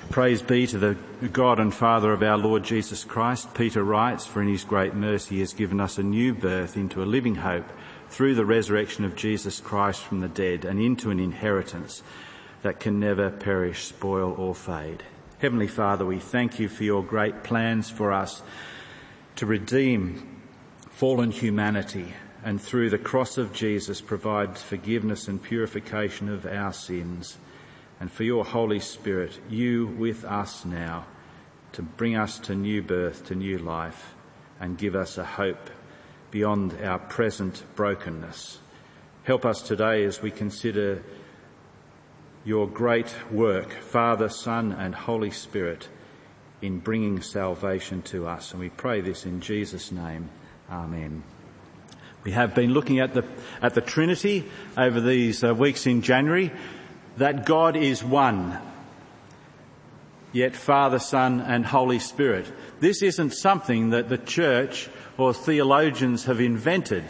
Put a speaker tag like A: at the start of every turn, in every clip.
A: Praise be to the God and Father of our Lord Jesus Christ. Peter writes, "For in his great mercy he has given us a new birth into a living hope through the resurrection of Jesus Christ from the dead, and into an inheritance that can never perish, spoil or fade." Heavenly Father, we thank you for your great plans for us to redeem fallen humanity, and through the cross of Jesus provide forgiveness and purification of our sins. And for your Holy Spirit, you with us now, to bring us to new birth, to new life, and give us a hope beyond our present brokenness. Help us today as we consider your great work, Father, Son and Holy Spirit, in bringing salvation to us. And we pray this in Jesus' name. Amen. We have been looking at the Trinity over these weeks in January, that God is one, yet Father, Son and Holy Spirit. This isn't something that the church or theologians have invented.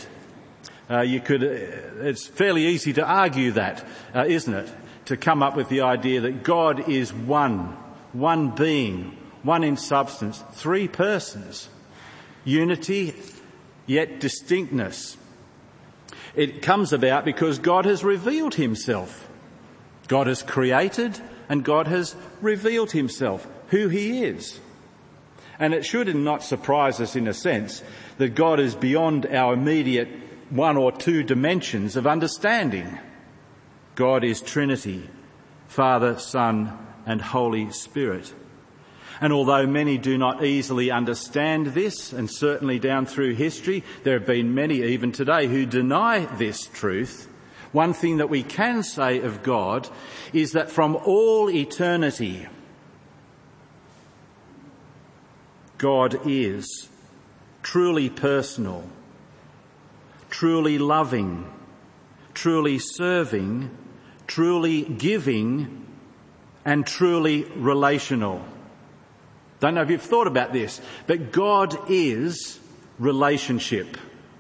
A: It's fairly easy to argue that, isn't it? To come up with the idea that God is one being, one in substance, three persons, unity yet distinctness. It comes about because God has revealed himself. God has created and God has revealed himself, who he is. And it should not surprise us in a sense that God is beyond our immediate one or two dimensions of understanding. God is Trinity, Father, Son and Holy Spirit. And although many do not easily understand this, and certainly down through history, there have been many even today who deny this truth, one thing that we can say of God is that from all eternity, God is truly personal, truly loving, truly serving, truly giving, and truly relational. Don't know if you've thought about this, but God is relationship.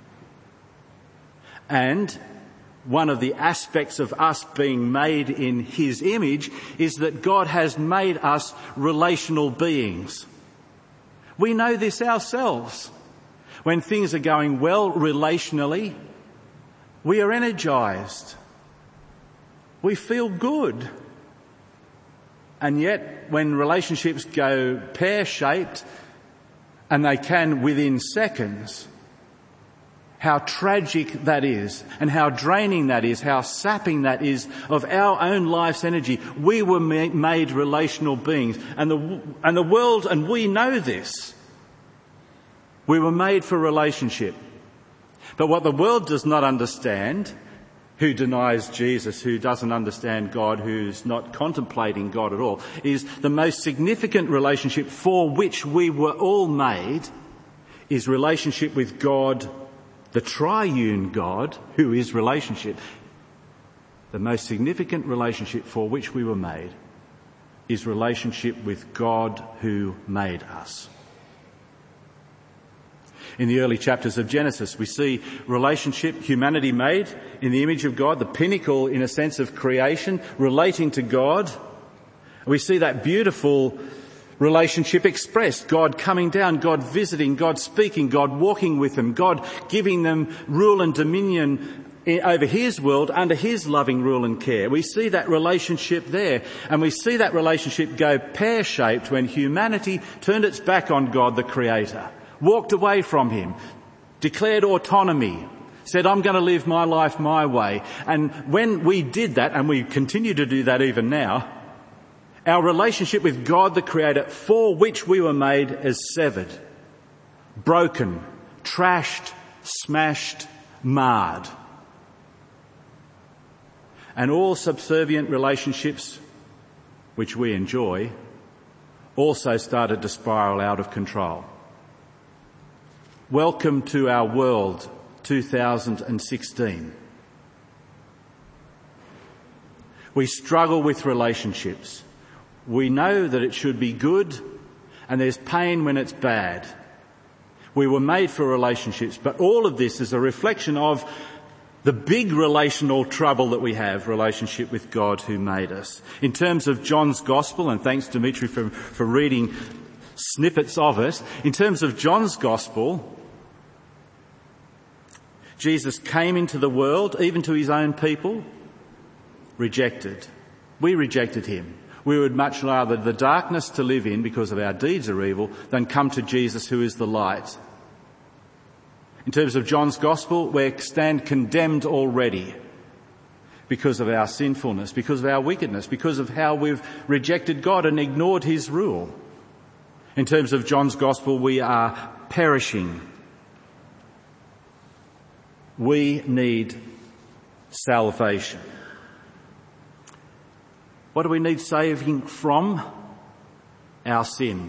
A: And one of the aspects of us being made in his image is that God has made us relational beings. We know this ourselves. When things are going well relationally, we are energized. We feel good. And yet, when relationships go pear-shaped, and they can within seconds, how tragic that is, and how draining that is, how sapping that is of our own life's energy. We were made relational beings, and the world, and we know this. We were made for relationship. But what the world does not understand, who denies Jesus, who doesn't understand God, who's not contemplating God at all, is the most significant relationship for which we were all made is relationship with God, the triune God, who is relationship. The most significant relationship for which we were made is relationship with God who made us. In the early chapters of Genesis, we see relationship, humanity made in the image of God, the pinnacle, in a sense, of creation, relating to God. We see that beautiful relationship expressed, God coming down, God visiting, God speaking, God walking with them, God giving them rule and dominion over his world under his loving rule and care. We see that relationship there, and we see that relationship go pear-shaped when humanity turned its back on God, the Creator, walked away from him, declared autonomy, said, "I'm going to live my life my way." And when we did that, and we continue to do that even now, our relationship with God, the Creator, for which we were made, is severed, broken, trashed, smashed, marred. And all subservient relationships which we enjoy also started to spiral out of control. Welcome to our world, 2016. We struggle with relationships. We know that it should be good, and there's pain when it's bad. We were made for relationships, but all of this is a reflection of the big relational trouble that we have, relationship with God who made us. In terms of John's Gospel, and thanks Dimitri for reading snippets of it, in terms of John's Gospel, Jesus came into the world, even to his own people, rejected. We rejected him. We would much rather the darkness to live in because of our deeds are evil than come to Jesus who is the light. In terms of John's Gospel, we stand condemned already because of our sinfulness, because of our wickedness, because of how we've rejected God and ignored his rule. In terms of John's Gospel, we are perishing. We need salvation. What do we need saving from? Our sin.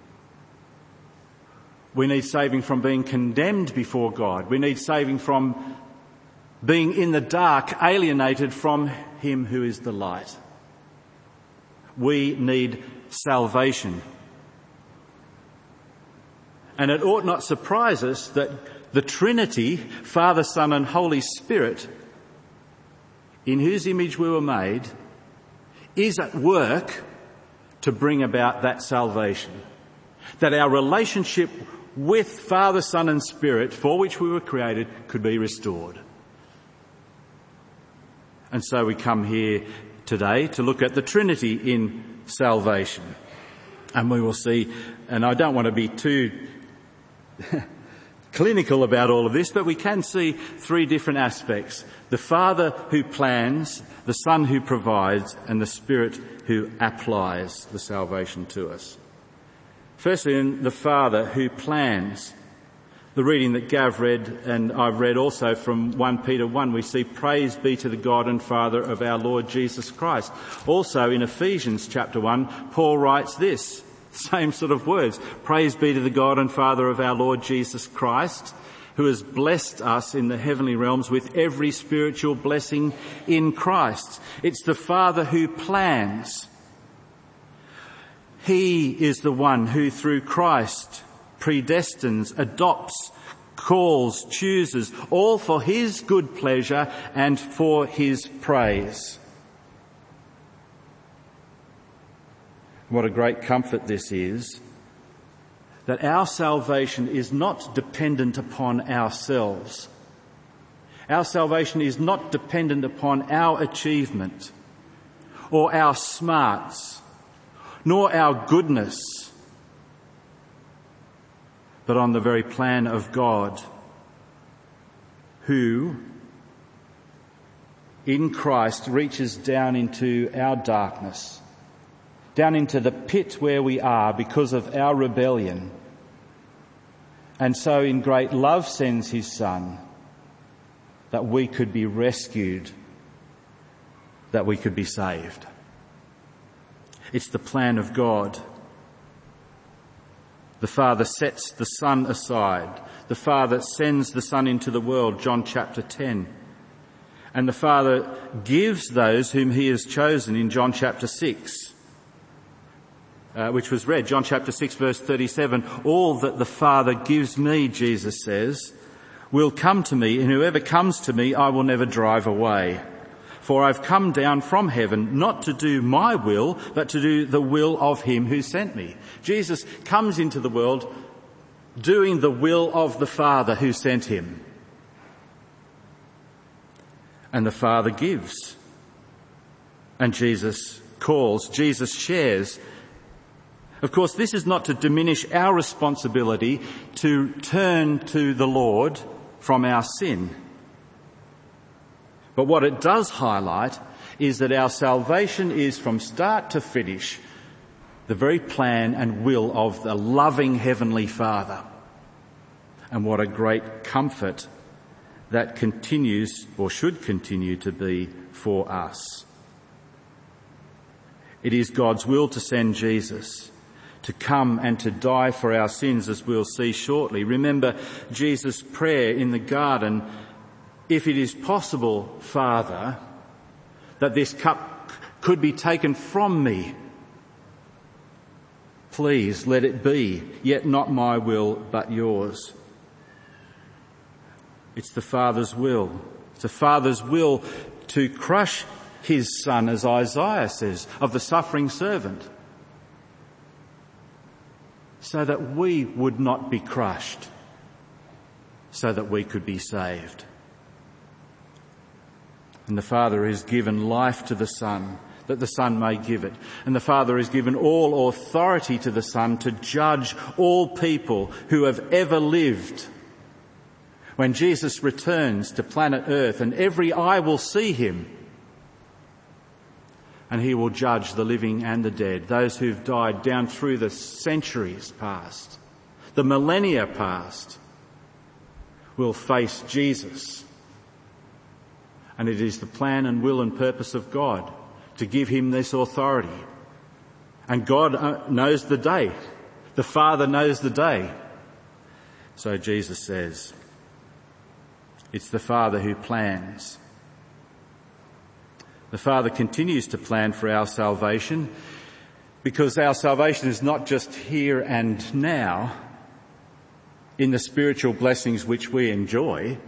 A: We need saving from being condemned before God. We need saving from being in the dark, alienated from him who is the light. We need salvation. And it ought not surprise us that the Trinity, Father, Son and Holy Spirit, in whose image we were made, is at work to bring about that salvation. That our relationship with Father, Son and Spirit, for which we were created, could be restored. And so we come here today to look at the Trinity in salvation. And we will see, and I don't want to be too clinical about all of this, but we can see three different aspects. The Father who plans, the Son who provides, and the Spirit who applies the salvation to us. Firstly, in the Father who plans. The reading that Gav read, and I've read also from 1 Peter 1, we see praise be to the God and Father of our Lord Jesus Christ. Also in Ephesians chapter 1, Paul writes this, same sort of words. Praise be to the God and Father of our Lord Jesus Christ, who has blessed us in the heavenly realms with every spiritual blessing in Christ. It's the Father who plans. He is the one who through Christ predestines, adopts, calls, chooses, all for his good pleasure and for his praise. What a great comfort this is, that our salvation is not dependent upon ourselves. Our salvation is not dependent upon our achievement or our smarts, nor our goodness, but on the very plan of God, who in Christ reaches down into our darkness, down into the pit where we are because of our rebellion, and so in great love sends his Son that we could be rescued, that we could be saved. It's the plan of God. The Father sets the Son aside. The Father sends the Son into the world, John chapter 10. And the Father gives those whom he has chosen in John chapter 6, which was read, John chapter 6 verse 37. All that the Father gives me, Jesus says, will come to me, and whoever comes to me I will never drive away. For I've come down from heaven not to do my will, but to do the will of him who sent me. Jesus comes into the world doing the will of the Father who sent him. And the Father gives. And Jesus calls, Jesus shares. Of course, this is not to diminish our responsibility to turn to the Lord from our sin. But what it does highlight is that our salvation is from start to finish the very plan and will of the loving Heavenly Father. And what a great comfort that continues or should continue to be for us. It is God's will to send Jesus to come and to die for our sins, as we'll see shortly. Remember Jesus' prayer in the garden, if it is possible, Father, that this cup could be taken from me, please let it be, yet not my will but yours. It's the Father's will It's the Father's will to crush his Son, as Isaiah says, of the suffering servant, so that we would not be crushed, so that we could be saved. And the Father has given life to the Son, that the Son may give it. And the Father has given all authority to the Son to judge all people who have ever lived. When Jesus returns to planet Earth, and every eye will see him, and he will judge the living and the dead, those who've died down through the centuries past, the millennia past, will face Jesus. And it is the plan and will and purpose of God to give him this authority. And God knows the day. The Father knows the day. So Jesus says, it's the Father who plans. The Father continues to plan for our salvation, because our salvation is not just here and now in the spiritual blessings which we enjoy,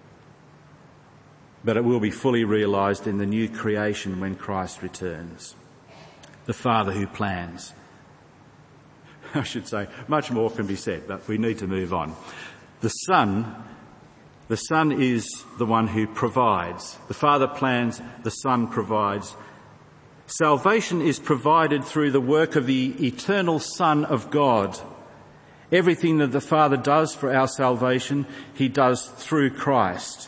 A: but it will be fully realised in the new creation when Christ returns. The Father who plans. I should say, much more can be said, but we need to move on. The Son is the one who provides. The Father plans, the Son provides. Salvation is provided through the work of the eternal Son of God. Everything that the Father does for our salvation, he does through Christ.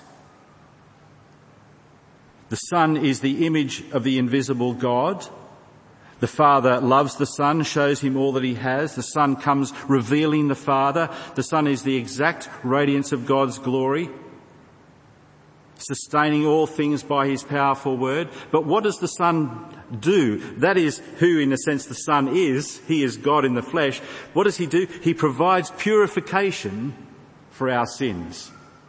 A: The Son is the image of the invisible God. The Father loves the Son, shows him all that he has. The Son comes revealing the Father. The Son is the exact radiance of God's glory, sustaining all things by his powerful word. But what does the Son do? That is who, in a sense, the Son is. He is God in the flesh. What does he do? He provides purification for our sins.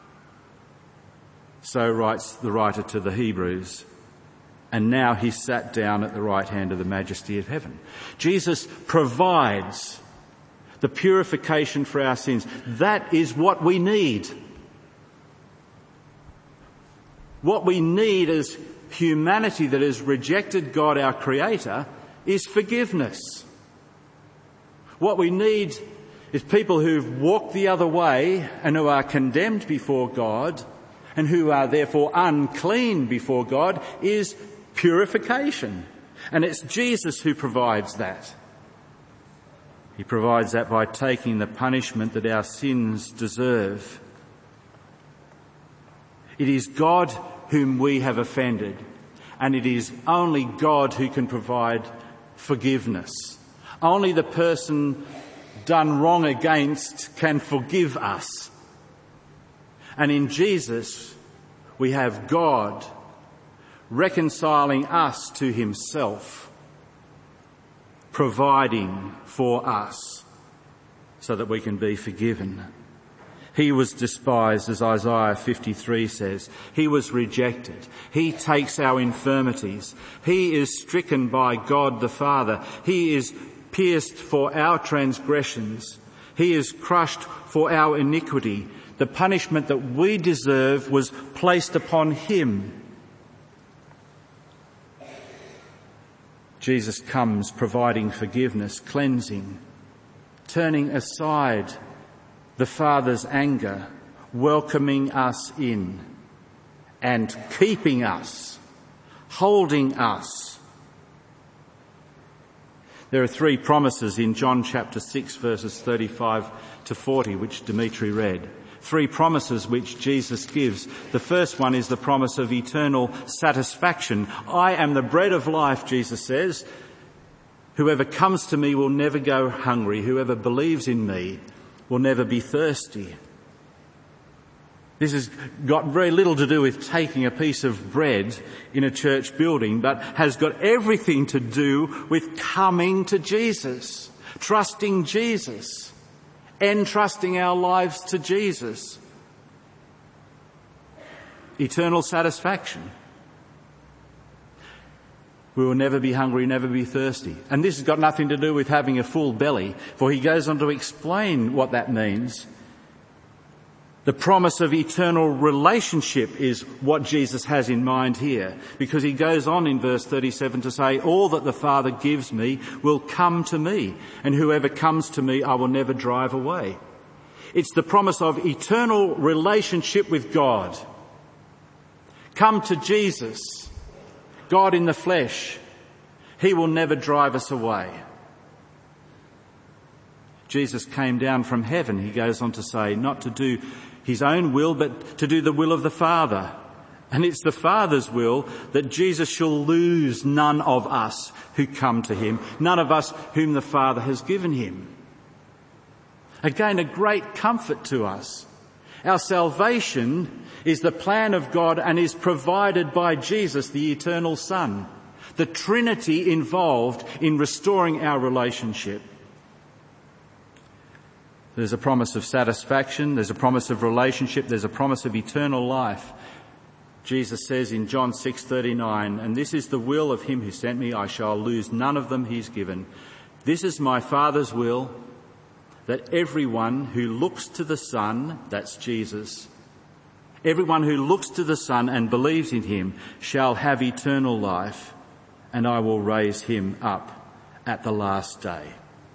A: So writes the writer to the Hebrews. And now he sat down at the right hand of the majesty of heaven. Jesus provides the purification for our sins. That is what we need. What we need as humanity that has rejected God, our Creator, is forgiveness. What we need is people who've walked the other way and who are condemned before God and who are therefore unclean before God is purification. And it's Jesus who provides that. He provides that by taking the punishment that our sins deserve. It is God whom we have offended, and it is only God who can provide forgiveness. Only the person done wrong against can forgive us. And in Jesus, we have God reconciling us to himself, providing for us so that we can be forgiven. He was despised, as Isaiah 53 says. He was rejected. He takes our infirmities. He is stricken by God the Father. He is pierced for our transgressions. He is crushed for our iniquity. The punishment that we deserve was placed upon him. Jesus comes providing forgiveness, cleansing, turning aside the Father's anger, welcoming us in and keeping us, holding us. There are 3 promises in John chapter 6 verses 35 to 40 which Dimitri read. 3 promises which Jesus gives. The first one is the promise of eternal satisfaction. I am the bread of life, Jesus says. Whoever comes to me will never go hungry. Whoever believes in me will never be thirsty. This has got very little to do with taking a piece of bread in a church building, but has got everything to do with coming to Jesus, trusting Jesus, entrusting our lives to Jesus. Eternal satisfaction. We will never be hungry, never be thirsty. And this has got nothing to do with having a full belly, for he goes on to explain what that means. The promise of eternal relationship is what Jesus has in mind here, because he goes on in verse 37 to say, all that the Father gives me will come to me, and whoever comes to me I will never drive away. It's the promise of eternal relationship with God. Come to Jesus, God in the flesh. He will never drive us away. Jesus came down from heaven, he goes on to say, not to do his own will, but to do the will of the Father. And it's the Father's will that Jesus shall lose none of us who come to him, none of us whom the Father has given him. Again, a great comfort to us. Our salvation is the plan of God and is provided by Jesus, the eternal Son. The Trinity involved in restoring our relationship. There's a promise of satisfaction, there's a promise of relationship, there's a promise of eternal life. Jesus says in John 6:39, and this is the will of him who sent me, I shall lose none of them he's given. This is my Father's will, that everyone who looks to the Son, that's Jesus, everyone who looks to the Son and believes in him shall have eternal life, and I will raise him up at the last day.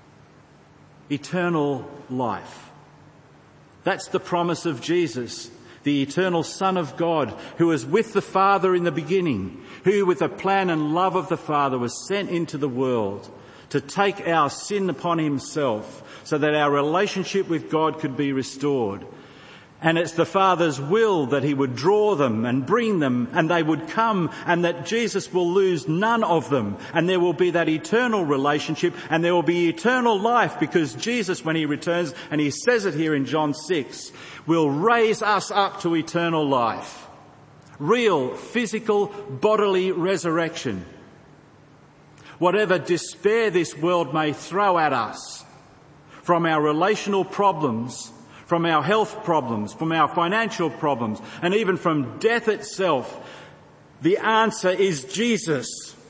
A: Eternal life. That's the promise of Jesus, the eternal Son of God, who was with the Father in the beginning, who with the plan and love of the Father was sent into the world to take our sin upon himself so that our relationship with God could be restored. And it's the Father's will that he would draw them and bring them and they would come, and that Jesus will lose none of them, and there will be that eternal relationship and there will be eternal life, because Jesus, when he returns, and he says it here in John 6, will raise us up to eternal life. Real, physical, bodily resurrection. Whatever despair this world may throw at us, from our relational problems, from our health problems, from our financial problems, and even from death itself, the answer is Jesus.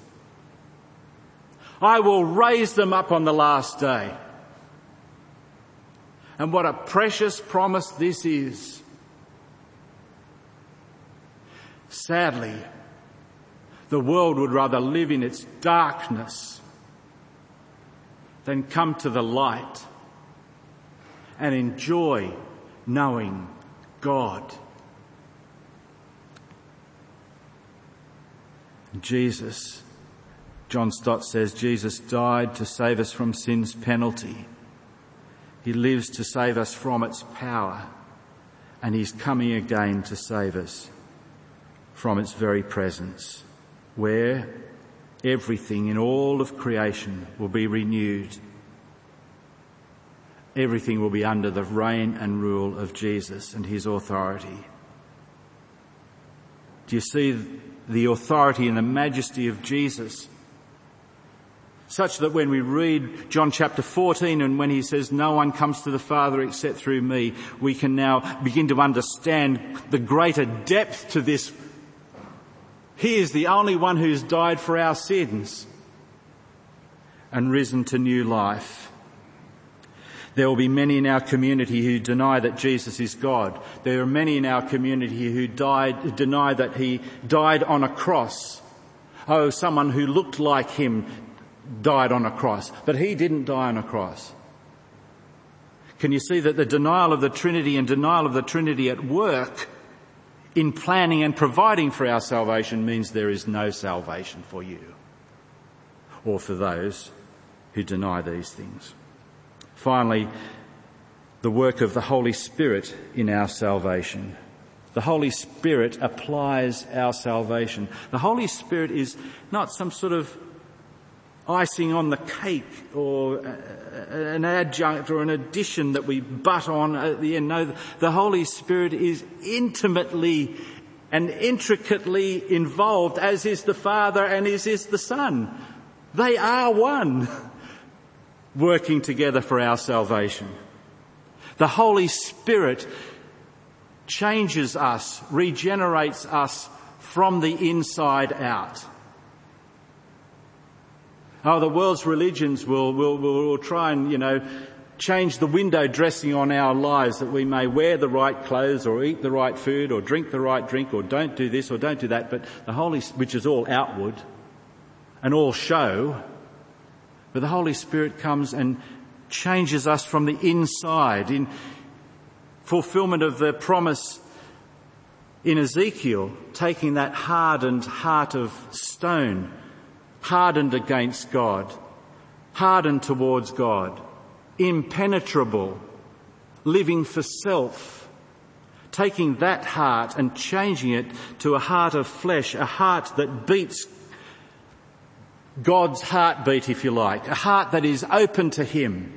A: I will raise them up on the last day. And what a precious promise this is. Sadly, the world would rather live in its darkness than come to the light and enjoy knowing God. Jesus, John Stott says, Jesus died to save us from sin's penalty. He lives to save us from its power, and he's coming again to save us from its very presence, where everything in all of creation will be renewed. Everything will be under the reign and rule of Jesus and his authority. Do you see the authority and the majesty of Jesus? Such that when we read John chapter 14, and when he says, no one comes to the Father except through me, we can now begin to understand the greater depth to this. He is the only one who's died for our sins and risen to new life. There will be many in our community who deny that Jesus is God. There are many in our community who deny that he died on a cross. Oh, someone who looked like him died on a cross, but he didn't die on a cross. Can you see that the denial of the Trinity and denial of the Trinity at work in planning and providing for our salvation means there is no salvation for you or for those who deny these things. Finally, the work of the Holy Spirit in our salvation. The Holy Spirit applies our salvation. The Holy Spirit is not some sort of icing on the cake or an adjunct or an addition that we butt on at the end. No, the Holy Spirit is intimately and intricately involved, as is the Father and as is the Son. They are one, working together for our salvation. The Holy Spirit changes us, regenerates us from the inside out. Oh, the world's religions will try and, change the window dressing on our lives that we may wear the right clothes or eat the right food or drink the right drink or don't do this or don't do that. But the Holy, which is all outward and all show, but the Holy Spirit comes and changes us from the inside in fulfillment of the promise in Ezekiel, taking that hardened heart of stone, hardened against God, hardened towards God, impenetrable, living for self, taking that heart and changing it to a heart of flesh, a heart that beats God's heartbeat, if you like, a heart that is open to Him,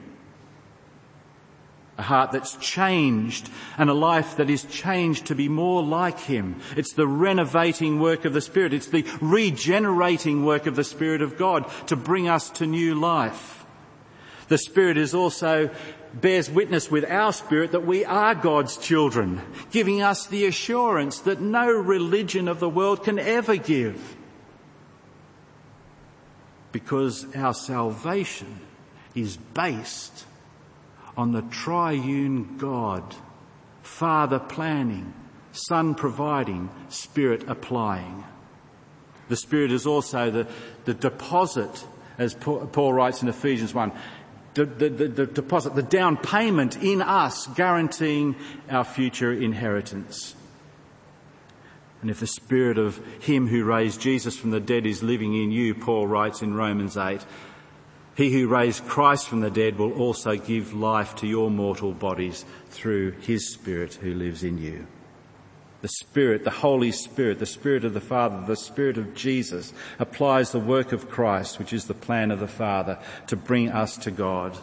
A: a heart that's changed and a life that is changed to be more like Him. It's the renovating work of the Spirit. It's the regenerating work of the Spirit of God to bring us to new life. The Spirit is also bears witness with our spirit that we are God's children, giving us the assurance that no religion of the world can ever give. Because our salvation is based on the triune God, Father planning, Son providing, Spirit applying. The Spirit is also the deposit, as Paul writes in Ephesians 1, the deposit, the down payment in us, guaranteeing our future inheritance. And if the Spirit of Him who raised Jesus from the dead is living in you, Paul writes in Romans 8, He who raised Christ from the dead will also give life to your mortal bodies through His Spirit who lives in you. The Spirit, the Holy Spirit, the Spirit of the Father, the Spirit of Jesus applies the work of Christ, which is the plan of the Father, to bring us to God.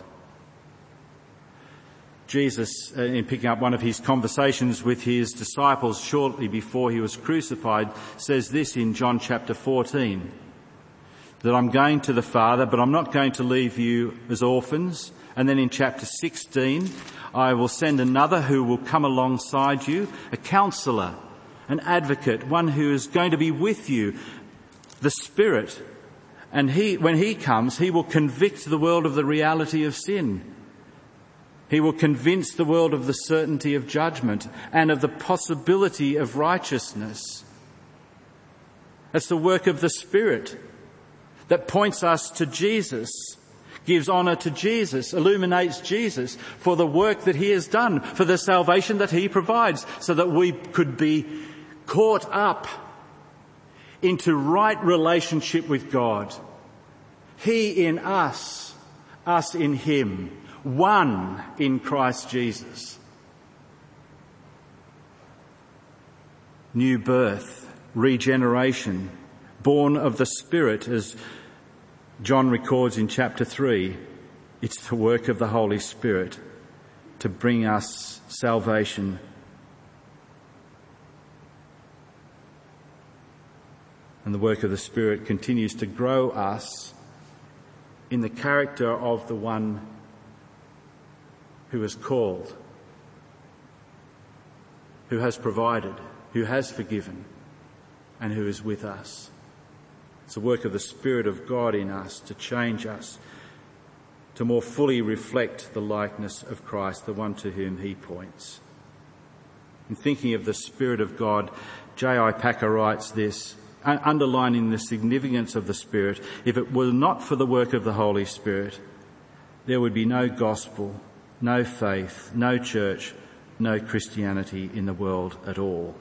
A: Jesus, in picking up one of His conversations with His disciples shortly before He was crucified, says this in John chapter 14, that I'm going to the Father, but I'm not going to leave you as orphans. And then in chapter 16, I will send another who will come alongside you, a counsellor, an advocate, one who is going to be with you, the Spirit. And when He comes, He will convict the world of the reality of sin. He will convince the world of the certainty of judgment and of the possibility of righteousness. That's the work of the Spirit that points us to Jesus, gives honour to Jesus, illuminates Jesus for the work that He has done, for the salvation that He provides, so that we could be caught up into right relationship with God. He in us, us in Him, one in Christ Jesus. New birth, regeneration, born of the Spirit, as John records in chapter 3, it's the work of the Holy Spirit to bring us salvation. And the work of the Spirit continues to grow us in the character of the one who has called, who has provided, who has forgiven, and who is with us. It's the work of the Spirit of God in us to change us, to more fully reflect the likeness of Christ, the one to whom He points. In thinking of the Spirit of God, J.I. Packer writes this, underlining the significance of the Spirit: if it were not for the work of the Holy Spirit, there would be no gospel, no faith, no church, no Christianity in the world at all.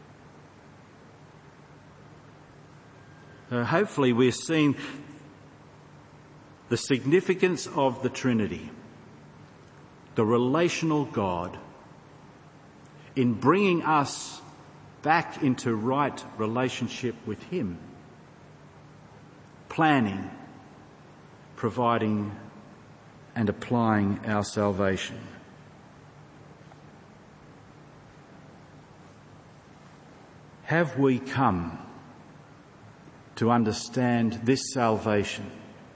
A: Hopefully we're seeing the significance of the Trinity, the relational God, in bringing us back into right relationship with Him, planning, providing and applying our salvation. Have we come to understand this salvation?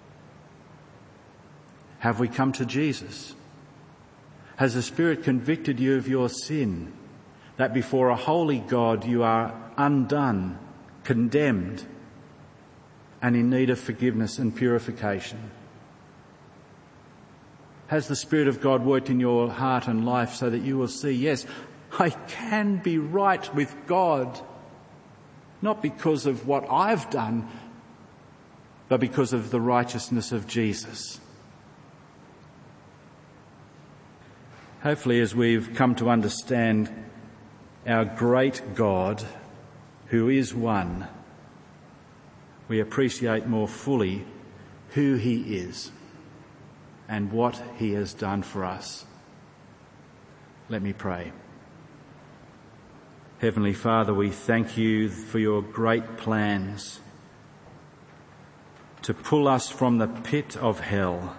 A: Have we come to Jesus? Has the Spirit convicted you of your sin, that before a holy God you are undone, condemned, and in need of forgiveness and purification? Has the Spirit of God worked in your heart and life so that you will see, yes, I can be right with God, not because of what I've done, but because of the righteousness of Jesus. Hopefully, as we've come to understand our great God, who is one, we appreciate more fully who he is and what he has done for us. Let me pray. Heavenly Father, we thank you for your great plans to pull us from the pit of hell,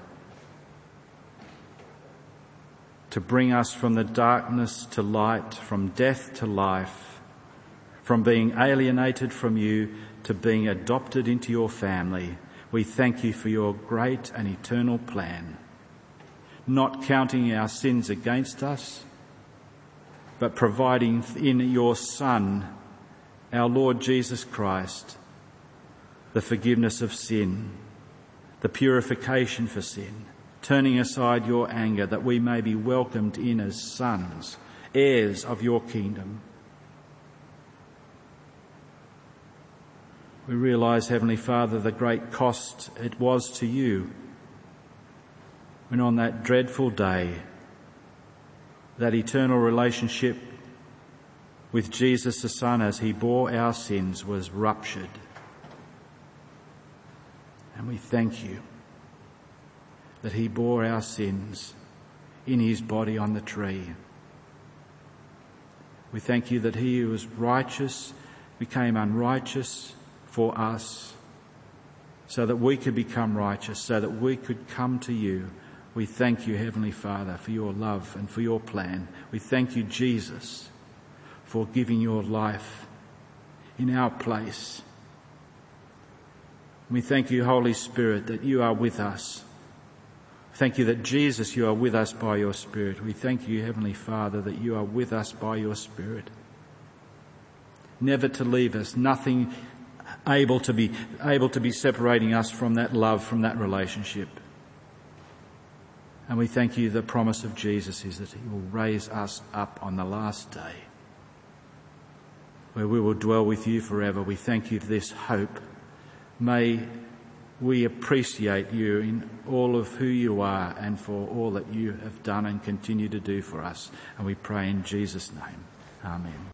A: to bring us from the darkness to light, from death to life, from being alienated from you to being adopted into your family. We thank you for your great and eternal plan, not counting our sins against us, but providing in your Son, our Lord Jesus Christ, the forgiveness of sin, the purification for sin, turning aside your anger that we may be welcomed in as sons, heirs of your kingdom. We realise, Heavenly Father, the great cost it was to you when on that dreadful day, that eternal relationship with Jesus the Son as he bore our sins was ruptured. And we thank you that he bore our sins in his body on the tree. We thank you that he who was righteous became unrighteous for us so that we could become righteous, so that we could come to you. We thank you, Heavenly Father, for your love and for your plan. We thank you, Jesus, for giving your life in our place. We thank you, Holy Spirit, that you are with us. Thank you that, Jesus, you are with us by your Spirit. We thank you, Heavenly Father, that you are with us by your Spirit. Never to leave us, nothing able to be separating us from that love, from that relationship. And we thank you, the promise of Jesus is that he will raise us up on the last day, where we will dwell with you forever. We thank you for this hope. May we appreciate you in all of who you are and for all that you have done and continue to do for us. And we pray in Jesus' name. Amen.